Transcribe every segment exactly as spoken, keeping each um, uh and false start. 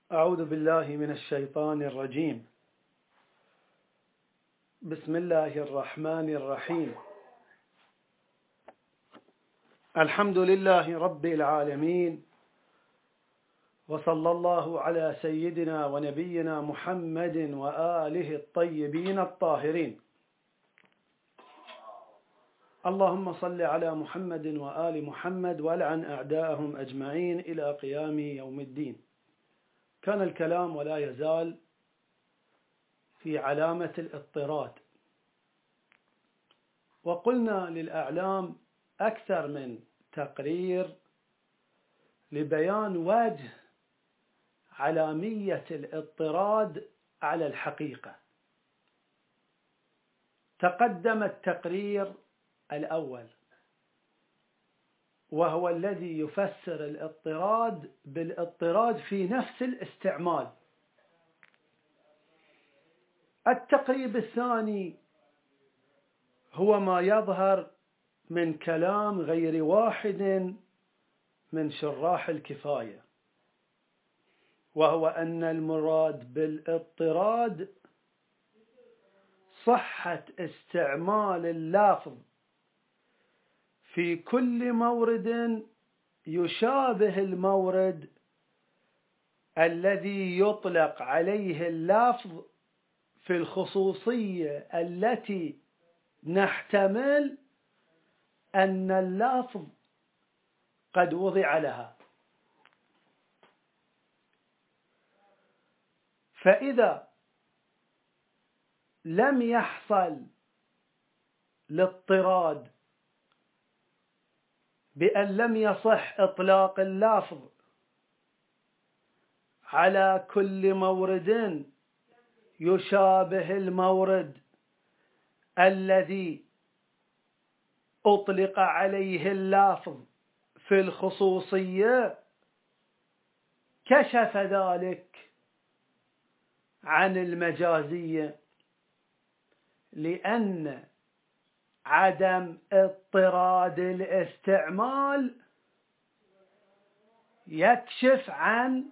أعوذ بالله من الشيطان الرجيم. بسم الله الرحمن الرحيم. الحمد لله رب العالمين، وصلى الله على سيدنا ونبينا محمد وآله الطيبين الطاهرين. اللهم صل على محمد وآل محمد والعن أعداءهم أجمعين إلى قيام يوم الدين. كان الكلام ولا يزال في علامة الاضطراد، وقلنا للأعلام أكثر من تقرير لبيان وجه علامية الاضطراد على الحقيقة. تقدم التقرير الأول، وهو الذي يفسر الاضطراد بالاضطراد في نفس الاستعمال. التقريب الثاني هو ما يظهر من كلام غير واحد من شراح الكفاية، وهو أن المراد بالاضطراد صحة استعمال اللفظ في كل مورد يشابه المورد الذي يطلق عليه اللفظ في الخصوصية التي نحتمل أن اللفظ قد وضع لها. فإذا لم يحصل الاضطراد بأن لم يصح إطلاق اللفظ على كل مورد يشابه المورد الذي أطلق عليه اللفظ في الخصوصية، كشف ذلك عن المجازية، لأن عدم اضطراد الاستعمال يكشف عن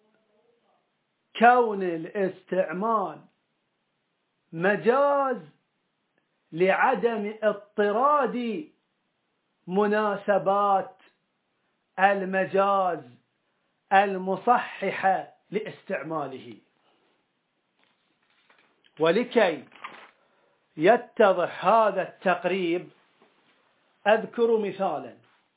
كون الاستعمال مجاز لعدم اضطراد مناسبات المجاز المصححة لاستعماله. ولكي يتضح هذا التقريب أذكر مثالا.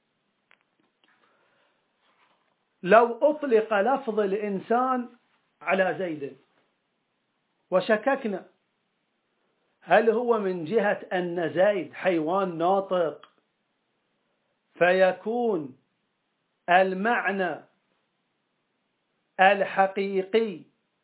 لو أطلق لفظ الإنسان على زيد وشككنا هل هو من جهة أن زيد حيوان ناطق فيكون المعنى الحقيقي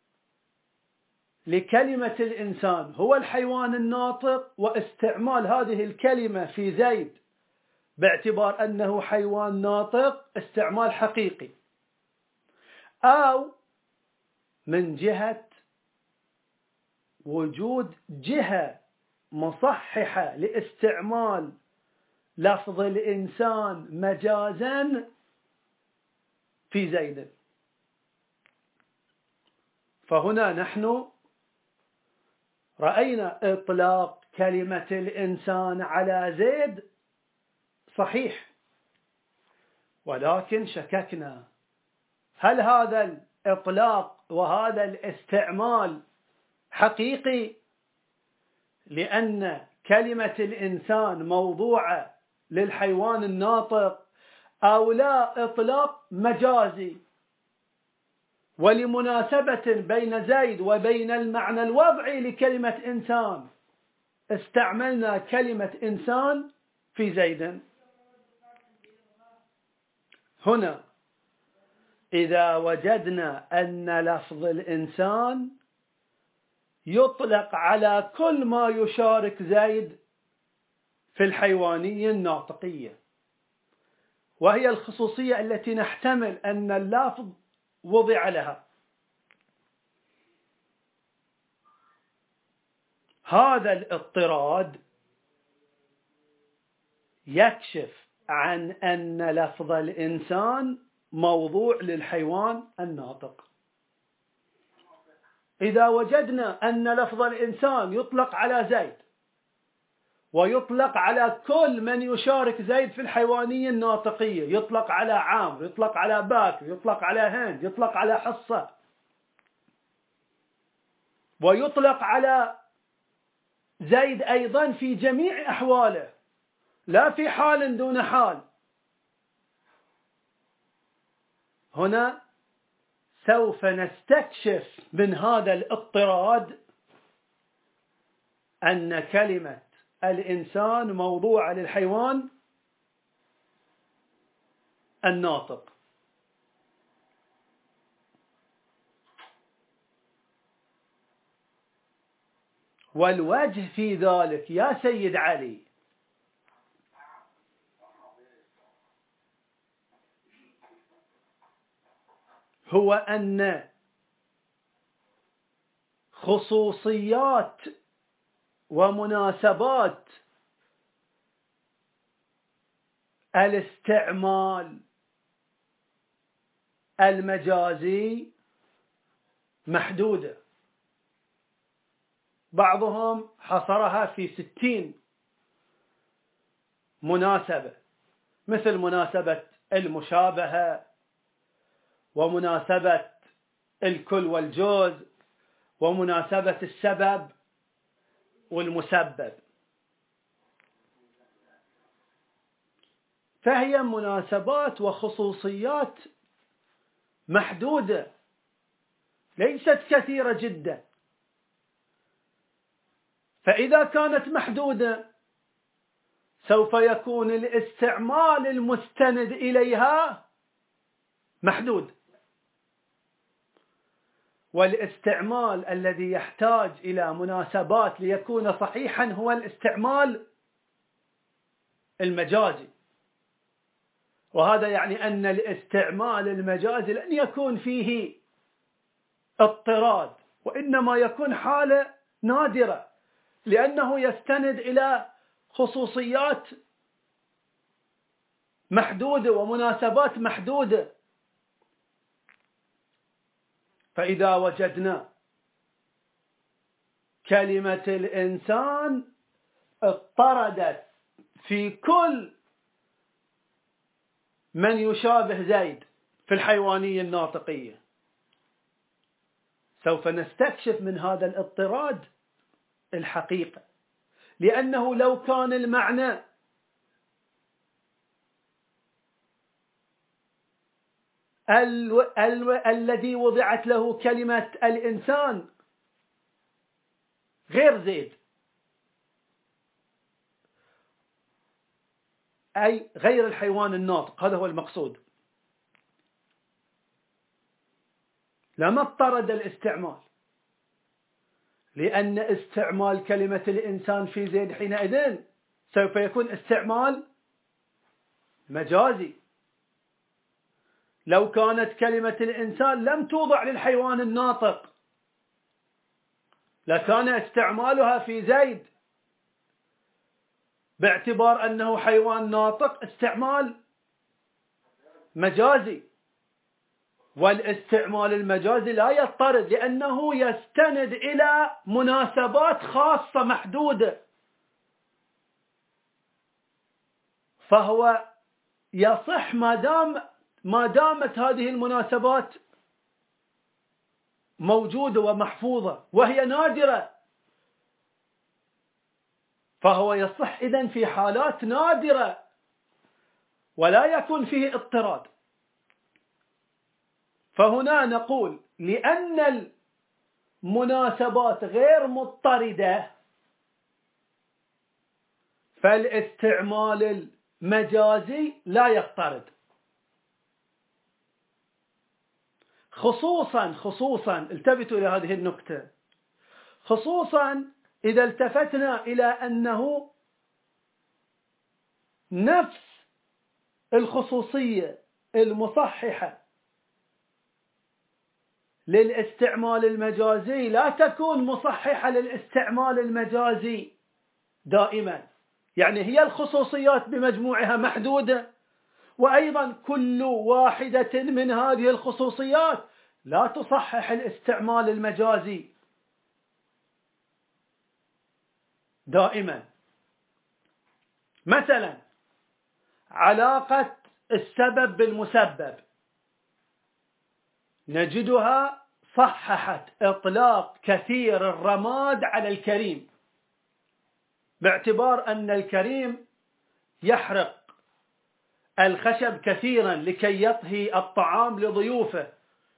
لكلمة الإنسان هو الحيوان الناطق، واستعمال هذه الكلمة في زيد باعتبار أنه حيوان ناطق استعمال حقيقي، أو من جهة وجود جهة مصححة لاستعمال لفظ الإنسان مجازا في زيد. فهنا نحن رأينا إطلاق كلمة الإنسان على زيد صحيح، ولكن شككنا هل هذا الإطلاق وهذا الاستعمال حقيقي، لأن كلمة الإنسان موضوعة للحيوان الناطق، أو لا إطلاق مجازي ولمناسبة بين زيد وبين المعنى الوضعي لكلمة إنسان استعملنا كلمة إنسان في زيد. هنا إذا وجدنا أن لفظ الإنسان يطلق على كل ما يشارك زيد في الحيوانية الناطقية، وهي الخصوصية التي نحتمل أن اللفظ وضع لها، هذا الاضطراد يكشف عن أن لفظ الإنسان موضوع للحيوان الناطق. إذا وجدنا أن لفظ الإنسان يطلق على زيد ويطلق على كل من يشارك زيد في الحيوانية الناطقية، يطلق على عامر، يطلق على باكر، يطلق على هند، يطلق على حصة، ويطلق على زيد أيضا في جميع أحواله لا في حال دون حال، هنا سوف نستكشف من هذا الاضطراد أن كلمة الإنسان موضوعة للحيوان الناطق. والوجه في ذلك يا سيد علي هو أن خصوصيات ومناسبات الاستعمال المجازي محدودة، بعضهم حصرها في ستين مناسبة، مثل مناسبة المشابهة ومناسبة الكل والجزء ومناسبة السبب والمسبب، فهي مناسبات وخصوصيات محدودة ليست كثيرة جدا. فإذا كانت محدودة سوف يكون الاستعمال المستند إليها محدود، والاستعمال الذي يحتاج إلى مناسبات ليكون صحيحا هو الاستعمال المجازي، وهذا يعني أن الاستعمال المجازي لن يكون فيه اضطراد، وإنما يكون حالة نادرة لأنه يستند إلى خصوصيات محدودة ومناسبات محدودة. فإذا وجدنا كلمة الإنسان اضطردت في كل من يشابه زيد في الحيوانية الناطقية، سوف نستكشف من هذا الاضطراد الحقيقة، لأنه لو كان المعنى ال ال الذي وضعت له كلمة الإنسان غير زيد، أي غير الحيوان الناطق، هذا هو المقصود، لما اضطرد الاستعمال، لأن استعمال كلمة الإنسان في زيد حينئذ سوف يكون استعمال مجازي. لو كانت كلمة الإنسان لم توضع للحيوان الناطق لكان استعمالها في زيد باعتبار أنه حيوان ناطق استعمال مجازي، والاستعمال المجازي لا يضطرد لأنه يستند إلى مناسبات خاصة محدودة، فهو يصح ما دام ما دامت هذه المناسبات موجودة ومحفوظة وهي نادرة، فهو يصح إذن في حالات نادرة ولا يكون فيه اضطراد. فهنا نقول لأن المناسبات غير مضطردة فالاستعمال المجازي لا يضطرد، خصوصا خصوصا التفتوا إلى هذه النقطة، خصوصا إذا التفتنا إلى أنه نفس الخصوصية المصححة للاستعمال المجازي لا تكون مصححة للاستعمال المجازي دائما، يعني هي الخصوصيات بمجموعها محدودة، وأيضا كل واحدة من هذه الخصوصيات لا تصحح الاستعمال المجازي دائما. مثلا علاقة السبب بالمسبب نجدها صححت إطلاق كثير الرماد على الكريم، باعتبار أن الكريم يحرق الخشب كثيرا لكي يطهي الطعام لضيوفه،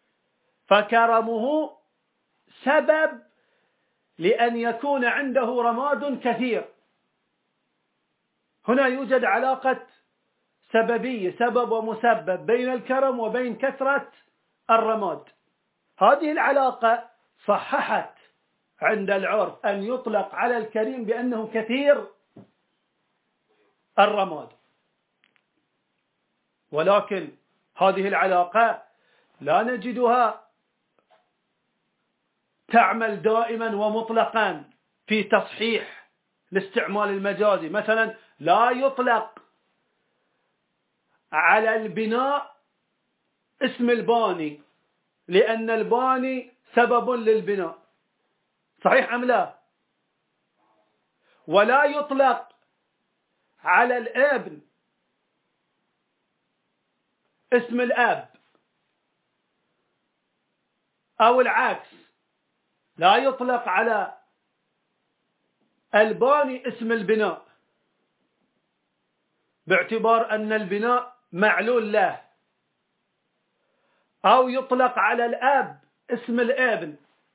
فكرمه سبب لأن يكون عنده رماد كثير. هنا يوجد علاقة سببية، سبب ومسبب، بين الكرم وبين كثرة الرماد. هذه العلاقة صححت عند العرف أن يطلق على الكريم بأنه كثير الرماد، ولكن هذه العلاقة لا نجدها تعمل دائما ومطلقا في تصحيح الاستعمال المجازي. مثلا لا يطلق على البناء اسم الباني لأن الباني سبب للبناء، صحيح أم لا؟ ولا يطلق على الابن اسم الأب، أو العكس، لا يطلق على الباني اسم البناء باعتبار أن البناء معلول له، أو يطلق على الأب اسم الابن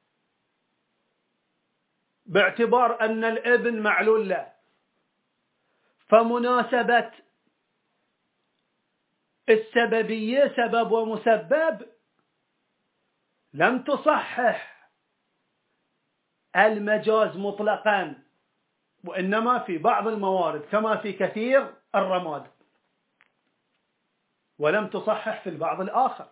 باعتبار أن الابن معلول له. فمناسبة السببية سبب ومسبب لم تصحح المجاز مطلقا، وإنما في بعض الموارد كما في كثير الرماد، ولم تصحح في البعض الآخر.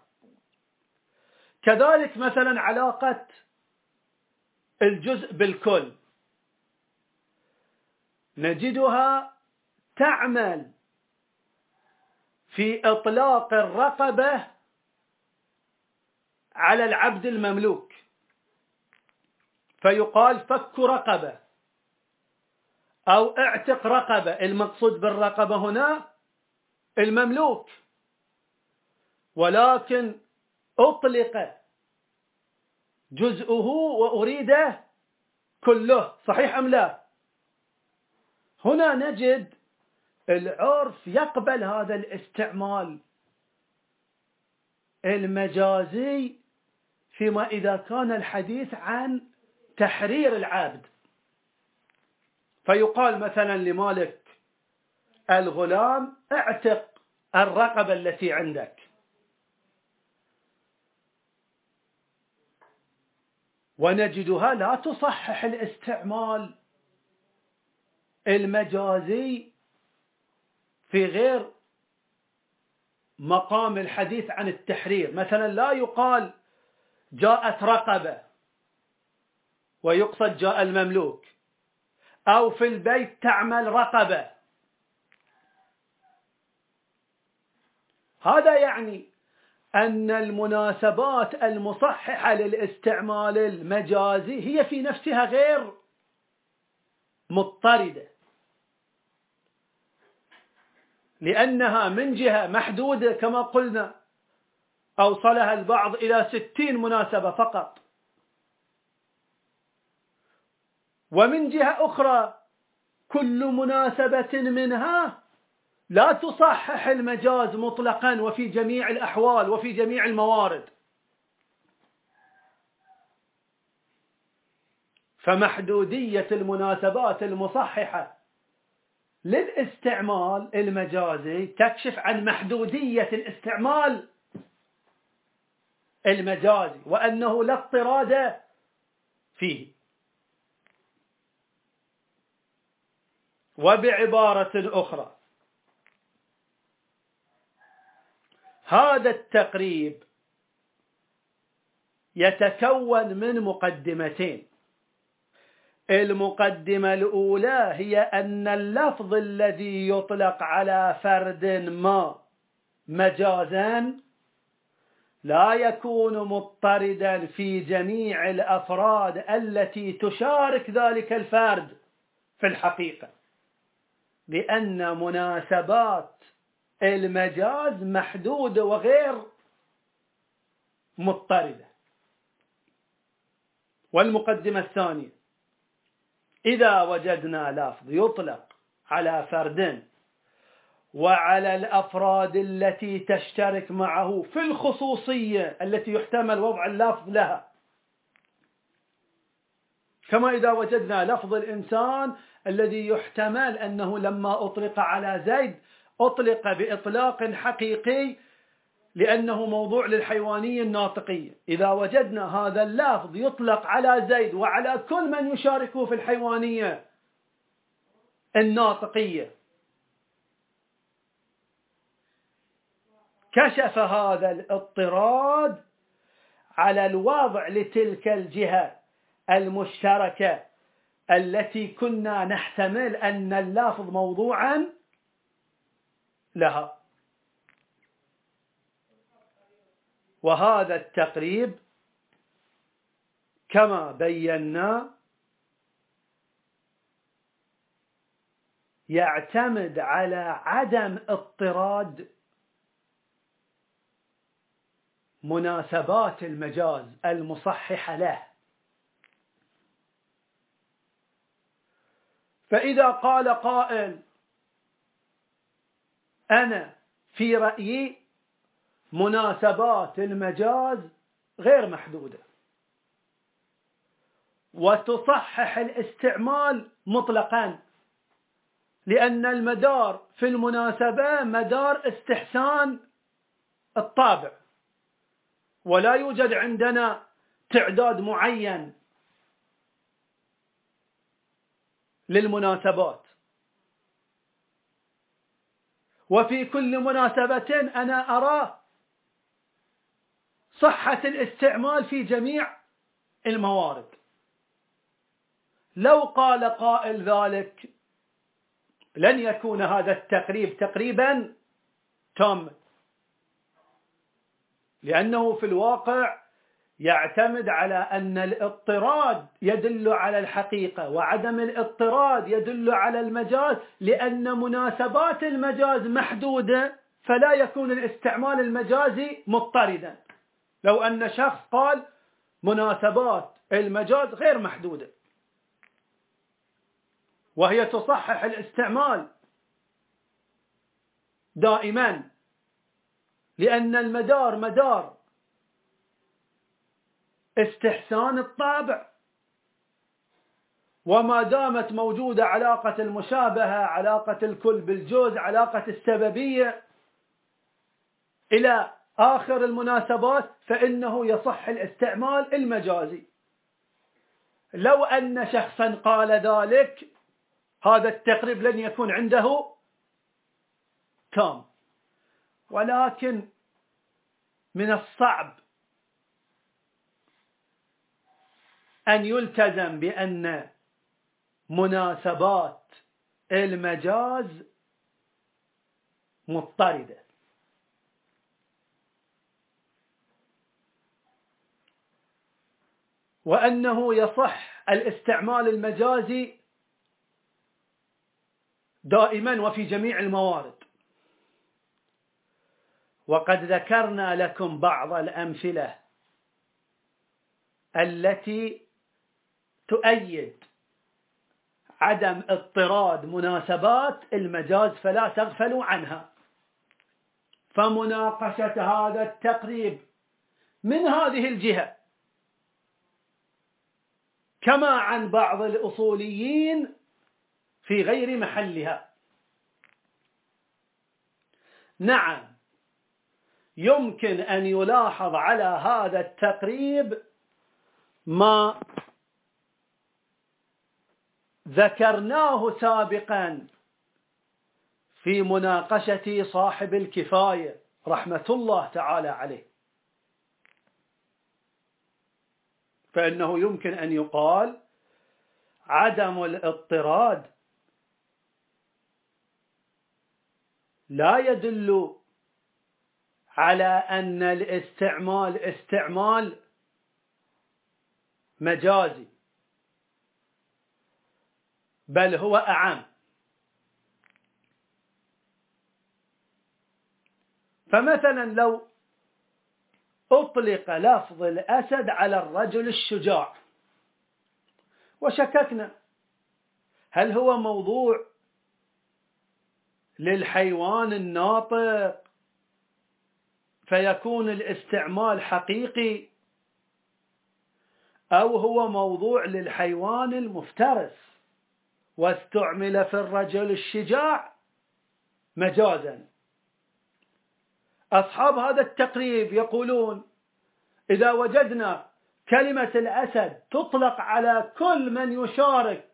كذلك مثلا علاقة الجزء بالكل نجدها تعمل في إطلاق الرقبة على العبد المملوك، فيقال فك رقبة أو اعتق رقبة. المقصود بالرقبة هنا المملوك، ولكن أطلق جزءه وأريد كله، صحيح أم لا؟ هنا نجد العرف يقبل هذا الاستعمال المجازي فيما إذا كان الحديث عن تحرير العبد، فيقال مثلا لمالك الغلام اعتق الرقبة التي عندك، ونجدها لا تصحح الاستعمال المجازي في غير مقام الحديث عن التحرير. مثلا لا يقال جاءت رقبة ويقصد جاء المملوك، أو في البيت تعمل رقبة. هذا يعني أن المناسبات المصححة للاستعمال المجازي هي في نفسها غير مضطردة، لأنها من جهة محدودة كما قلنا أوصلها البعض إلى ستين مناسبة فقط، ومن جهة أخرى كل مناسبة منها لا تصحح المجاز مطلقا وفي جميع الأحوال وفي جميع الموارد. فمحدودية المناسبات المصححة للاستعمال المجازي تكشف عن محدودية الاستعمال المجازي، وأنه لا اضطراد فيه. وبعبارة أخرى، هذا التقريب يتكون من مقدمتين. المقدمة الأولى هي أن اللفظ الذي يطلق على فرد ما مجازا لا يكون مضطردا في جميع الأفراد التي تشارك ذلك الفرد في الحقيقة، لأن مناسبات المجاز محدودة وغير مضطردة. والمقدمة الثانية: إذا وجدنا لفظ يطلق على فرد وعلى الأفراد التي تشترك معه في الخصوصية التي يحتمل وضع اللفظ لها، كما إذا وجدنا لفظ الإنسان الذي يحتمل أنه لما أطلق على زيد أطلق بإطلاق حقيقي لأنه موضوع للحيوانية الناطقية، إذا وجدنا هذا اللفظ يطلق على زيد وعلى كل من يشاركه في الحيوانية الناطقية، كشف هذا الاضطراد على الوضع لتلك الجهة المشتركة التي كنا نحتمل أن اللفظ موضوعا لها. وهذا التقريب كما بينا يعتمد على عدم اضطراد مناسبات المجاز المصححة له. فإذا قال قائل: أنا في رأيي مناسبات المجاز غير محدودة وتصحح الاستعمال مطلقا، لأن المدار في المناسبة مدار استحسان الطابع، ولا يوجد عندنا تعداد معين للمناسبات، وفي كل مناسبة أنا أرى صحة الاستعمال في جميع الموارد. لو قال قائل ذلك لن يكون هذا التقريب تقريبا تام، لأنه في الواقع يعتمد على أن الاضطراد يدل على الحقيقة وعدم الاضطراد يدل على المجاز، لأن مناسبات المجاز محدودة فلا يكون الاستعمال المجازي مضطردا. لو أن شخص قال مناسبات المجاز غير محدودة وهي تصحح الاستعمال دائما، لأن المدار مدار استحسان الطابع، وما دامت موجودة علاقة المشابهة، علاقة الكل بالجزء، علاقة السببية إلى آخر المناسبات، فإنه يصح الاستعمال المجازي. لو أن شخصا قال ذلك هذا التقريب لن يكون عنده تام، ولكن من الصعب أن يلتزم بأن مناسبات المجاز مضطردة، وأنه يصح الاستعمال المجازي دائما وفي جميع الموارد. وقد ذكرنا لكم بعض الأمثلة التي تؤيد عدم اضطراد مناسبات المجاز، فلا تغفلوا عنها. فمناقشة هذا التقريب من هذه الجهة كما عن بعض الأصوليين في غير محلها. نعم، يمكن أن يلاحظ على هذا التقريب ما ذكرناه سابقا في مناقشة صاحب الكفاية رحمة الله تعالى عليه، فإنه يمكن أن يقال عدم الاضطراد لا يدل على أن الاستعمال استعمال مجازي، بل هو أعم. فمثلا لو أطلق لفظ الأسد على الرجل الشجاع وشككنا هل هو موضوع للحيوان الناطق فيكون الاستعمال حقيقي، أو هو موضوع للحيوان المفترس واستعمل في الرجل الشجاع مجازا. أصحاب هذا التقريب يقولون إذا وجدنا كلمة الأسد تطلق على كل من يشارك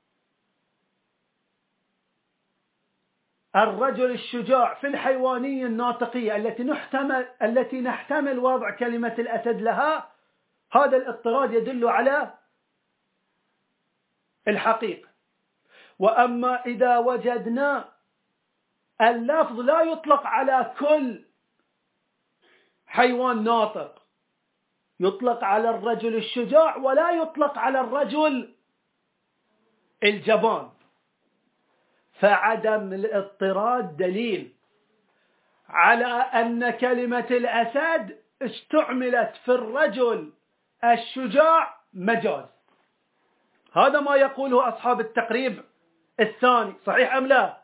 الرجل الشجاع في الحيوانية الناطقية التي نحتمل التي نحتمل وضع كلمة الأسد لها، هذا الاضطراد يدل على الحقيقة. وأما إذا وجدنا اللفظ لا يطلق على كل حيوان ناطق، يطلق على الرجل الشجاع ولا يطلق على الرجل الجبان، فعدم الاضطراد دليل على أن كلمة الأسد استعملت في الرجل الشجاع مجاز. هذا ما يقوله أصحاب التقريب الثاني، صحيح أم لا؟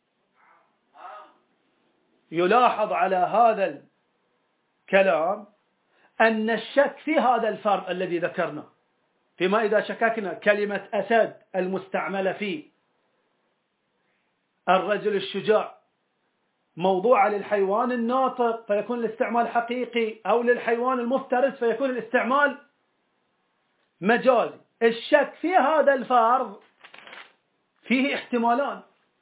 يلاحظ على هذا الكلام أن الشك في هذا الفرق الذي ذكرنا، فيما إذا شككنا كلمة أسد المستعملة في الرجل الشجاع موضوعة للحيوان الناطق فيكون الاستعمال حقيقي، أو للحيوان المفترس فيكون الاستعمال مجازي. الشك في هذا الفرق فيه احتمالان.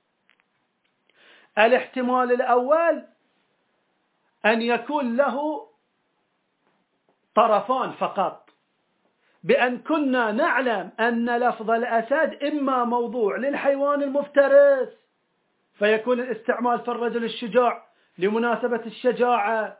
الاحتمال الأول أن يكون له طرفان فقط، بأن كنا نعلم أن لفظ الأسد إما موضوع للحيوان المفترس فيكون الاستعمال في الرجل الشجاع لمناسبة الشجاعة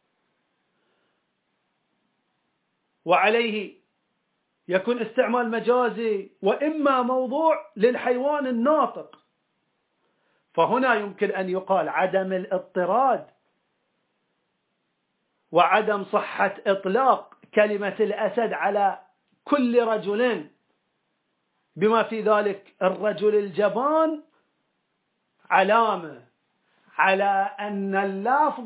وعليه يكون استعمال مجازي، وإما موضوع للحيوان الناطق. فهنا يمكن أن يقال عدم الاضطراد وعدم صحة إطلاق كلمة الأسد على كل رجل بما في ذلك الرجل الجبان علامة على أن اللفظ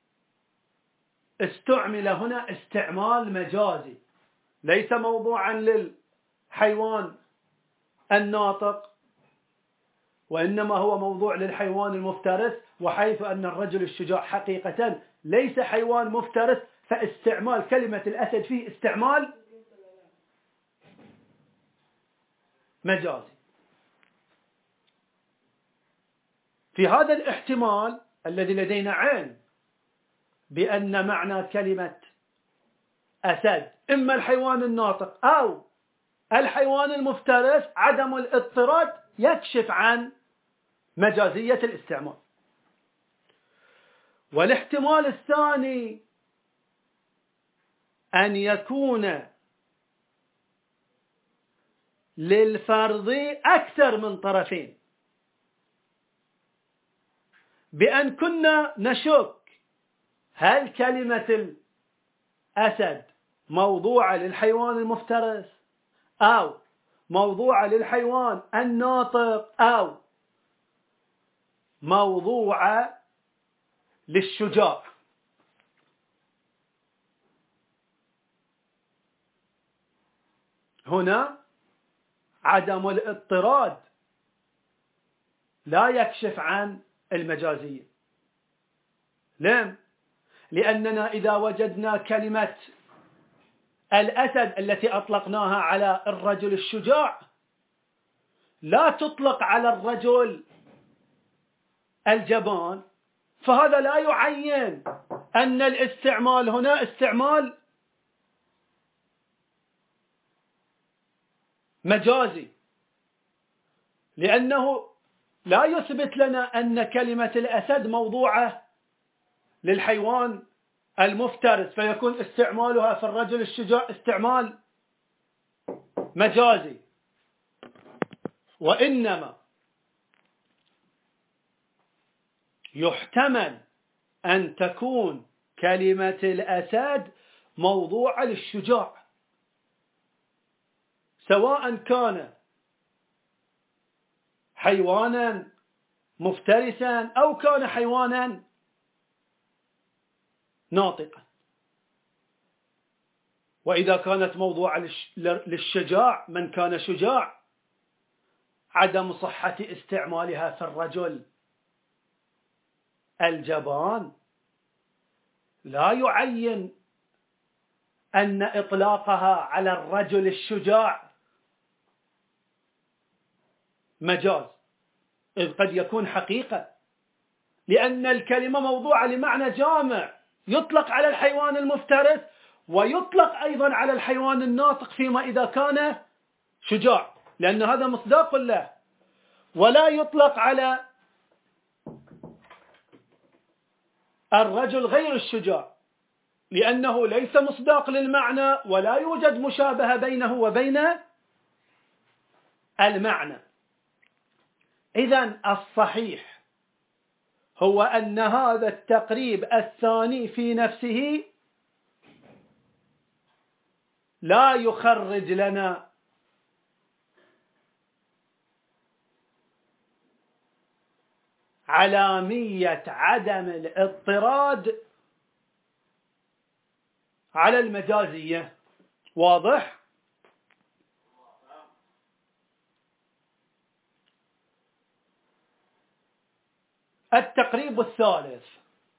استعمل هنا استعمال مجازي، ليس موضوعا للحيوان الناطق، وإنما هو موضوع للحيوان المفترس. وحيث أن الرجل الشجاع حقيقة ليس حيوان مفترس، فاستعمال كلمة الأسد فيه استعمال مجازي. في هذا الاحتمال الذي لدينا عين بأن معنى كلمة أسد إما الحيوان الناطق أو الحيوان المفترس، عدم الاضطراد يكشف عن مجازية الاستعمال. والاحتمال الثاني أن يكون للفرض أكثر من طرفين، بأن كنا نشك هل كلمة الأسد موضوعة للحيوان المفترس أو موضوعة للحيوان الناطق أو موضوعة للشجاع. هنا عدم الاضطراد لا يكشف عن المجازية. ليه؟ لأننا إذا وجدنا كلمة الأسد التي أطلقناها على الرجل الشجاع لا تطلق على الرجل الجبان، فهذا لا يعين أن الاستعمال هنا استعمال مجازي، لأنه لا يثبت لنا أن كلمة الأسد موضوعة للحيوان المفترس، فيكون استعمالها في الرجل الشجاع استعمال مجازي. وإنما يحتمل أن تكون كلمة الأسد موضوعة للشجاع، سواء كان حيوانا مفترسا أو كان حيوانا ناطقا. وإذا كانت موضوعة للشجاع، من كان شجاع، عدم صحة استعمالها في الرجل الجبان لا يعين أن إطلاقها على الرجل الشجاع مجاز، إذ قد يكون حقيقة، لأن الكلمة موضوعة لمعنى جامع يطلق على الحيوان المفترس ويطلق أيضا على الحيوان الناطق فيما إذا كان شجاع، لأن هذا مصداق له. ولا يطلق على الرجل غير الشجاع، لأنه ليس مصداق للمعنى ولا يوجد مشابهة بينه وبين المعنى. إذن الصحيح هو أن هذا التقريب الثاني في نفسه لا يخرج لنا علامية عدم الاضطراد على المجازية. واضح؟ التقريب الثالث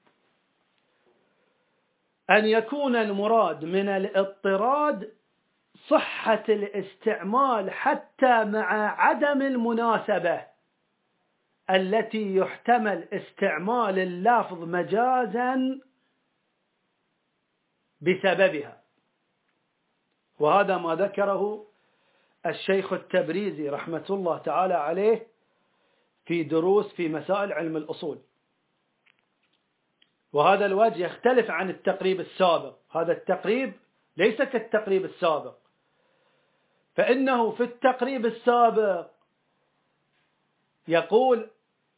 أن يكون المراد من الاضطراد صحة الاستعمال حتى مع عدم المناسبة التي يحتمل استعمال اللفظ مجازا بسببها. وهذا ما ذكره الشيخ التبريزي رحمة الله تعالى عليه في دروس في مسائل علم الأصول. وهذا الوجه يختلف عن التقريب السابق. هذا التقريب ليس كالتقريب السابق، فإنه في التقريب السابق يقول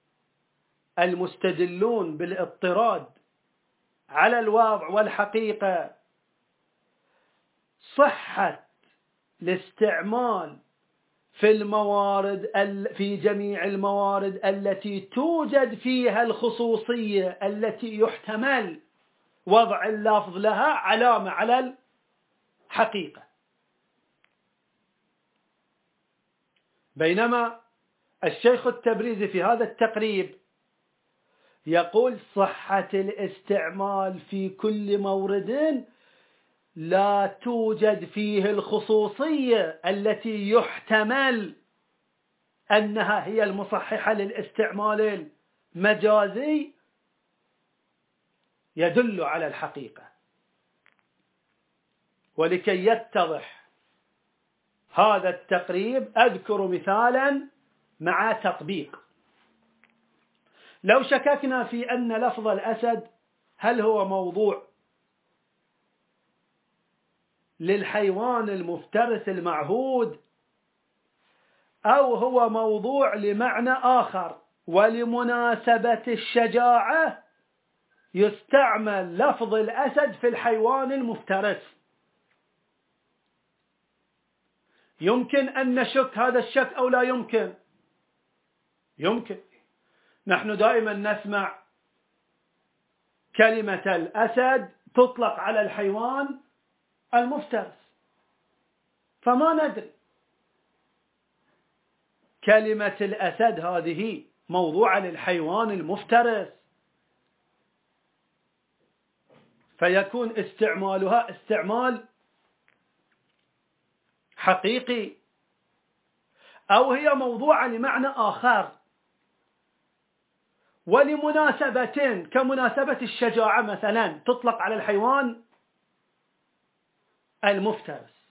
المستدلون بالاضطراد على الواقع والحقيقة صحة الاستعمال في الموارد في جميع الموارد التي توجد فيها الخصوصية التي يحتمل وضع اللفظ لها علامة على الحقيقة. بينما الشيخ التبريزي في هذا التقريب يقول صحة الاستعمال في كل مورد لا توجد فيه الخصوصية التي يحتمل أنها هي المصححة للاستعمال المجازي يدل على الحقيقة. ولكي يتضح هذا التقريب أذكر مثالا مع تطبيق. لو شككنا في أن لفظ الأسد هل هو موضوع للحيوان المفترس المعهود أو هو موضوع لمعنى آخر، ولمناسبة الشجاعة يستعمل لفظ الأسد في الحيوان المفترس، يمكن أن نشك هذا الشك أو لا يمكن؟ يمكن. نحن دائما نسمع كلمة الأسد تطلق على الحيوان المفترس، فما ندري كلمة الأسد هذه موضوعة للحيوان المفترس، فيكون استعمالها استعمال حقيقي، أو هي موضوعة لمعنى آخر ولمناسبة كمناسبة الشجاعة مثلا تطلق على الحيوان المفترس.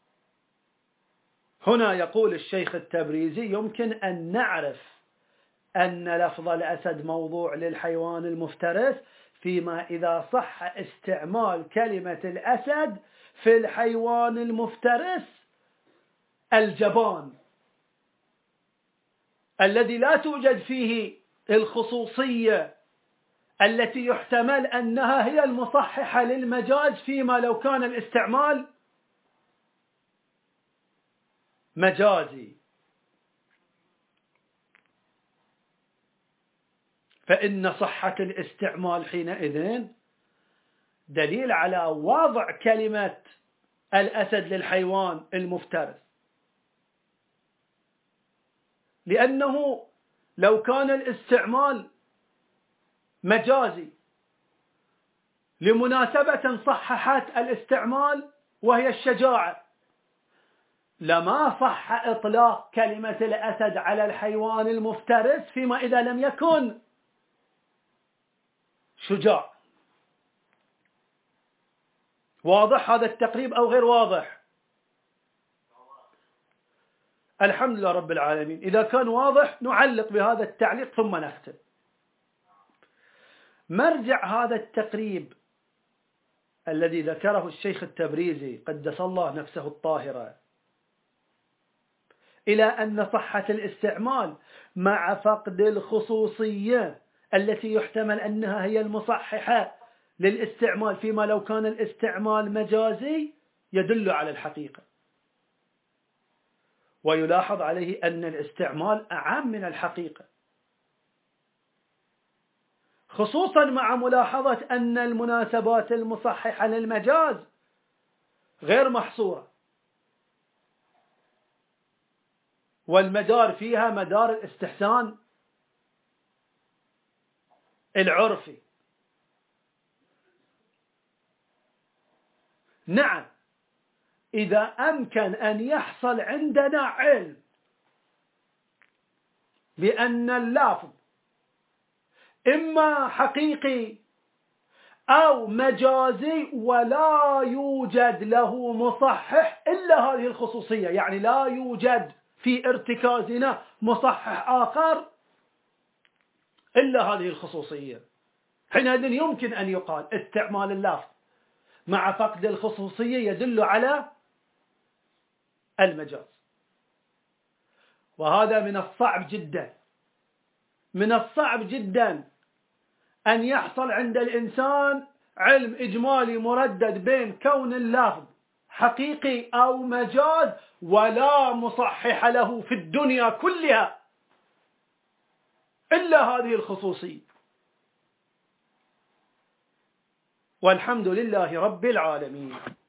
هنا يقول الشيخ التبريزي يمكن أن نعرف أن لفظ الأسد موضوع للحيوان المفترس، فيما إذا صح استعمال كلمة الأسد في الحيوان المفترس الجبان الذي لا توجد فيه الخصوصية التي يحتمل أنها هي المصححة للمجاز، فيما لو كان الاستعمال مجازي. فإن صحة الاستعمال حينئذ دليل على وضع كلمة الأسد للحيوان المفترس، لأنه لو كان الاستعمال مجازي لمناسبة صححت الاستعمال وهي الشجاعة، لما صح إطلاق كلمة الأسد على الحيوان المفترس فيما إذا لم يكن شجاع. واضح هذا التقريب أو غير واضح؟ الحمد لله رب العالمين. إذا كان واضح نعلق بهذا التعليق ثم نختم. مرجع هذا التقريب الذي ذكره الشيخ التبريزي قدس الله نفسه الطاهرة إلى أن صحة الاستعمال مع فقد الخصوصية التي يحتمل أنها هي المصححة للاستعمال فيما لو كان الاستعمال مجازي يدل على الحقيقة، ويلاحظ عليه أن الاستعمال أعم من الحقيقة، خصوصا مع ملاحظة أن المناسبات المصححة للمجاز غير محصورة، والمدار فيها مدار الاستحسان العرفي. نعم، إذا أمكن أن يحصل عندنا علم بأن اللفظ إما حقيقي أو مجازي ولا يوجد له مصحح إلا هذه الخصوصية، يعني لا يوجد في ارتكازنا مصحح آخر إلا هذه الخصوصية، حينئذ يمكن أن يقال استعمال اللفظ مع فقد الخصوصية يدل على المجاز. وهذا من الصعب جدا من الصعب جدا أن يحصل عند الإنسان علم إجمالي مردد بين كون اللفظ حقيقي أو مجاز ولا مصحح له في الدنيا كلها إلا هذه الخصوصية. والحمد لله رب العالمين.